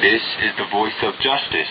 This is the voice of justice.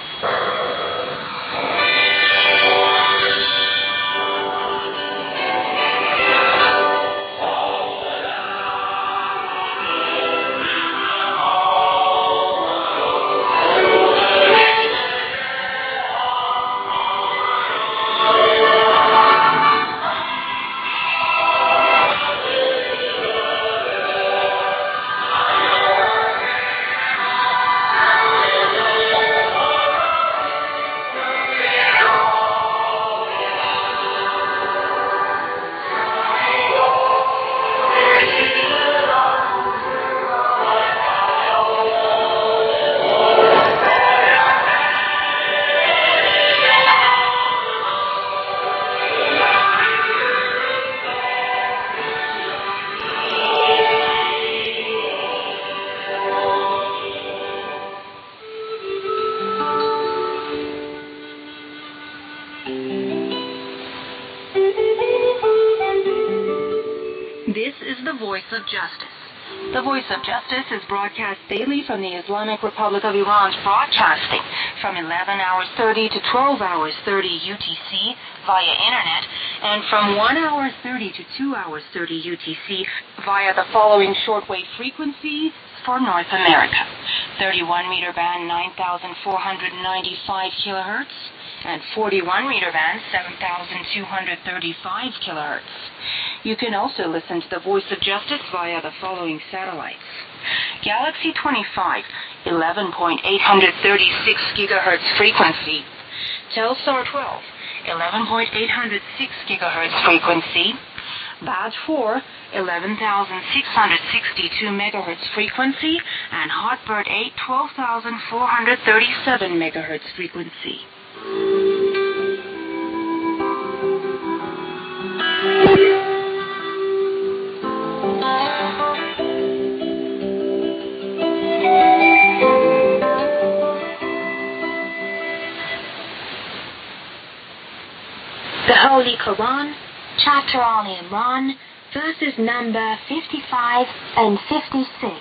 This is the Voice of Justice. The Voice of Justice is broadcast daily from the Islamic Republic of Iran's broadcasting from 11 hours 30 to 12 hours 30 UTC via internet and from 1 hour 30 to 2 hours 30 UTC via the following shortwave frequencies for North America: 31 meter band 9,495 kilohertz and 41 meter band 7,235 kilohertz. You can also listen to the Voice of Justice via the following satellites: Galaxy 25, 11.836 gigahertz frequency; Telstar 12, 11.806 gigahertz frequency; Baz 4, 11,662 megahertz frequency; and Hotbird 8, 12,437 megahertz frequency. The Holy Quran, Chapter Al Imran, verses number 55 and 56.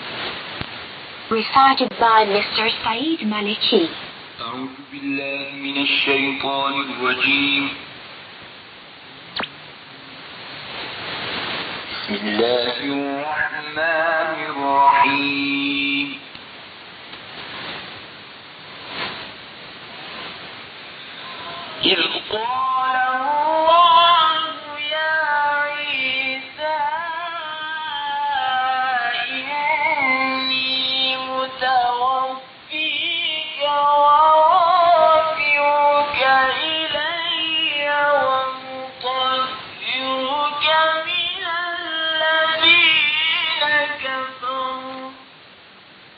Recited by Mr. Saeed Maliki. أعوذ بالله من الشيطان الرجيم. بسم الله الرحمن الرحيم. إذ قال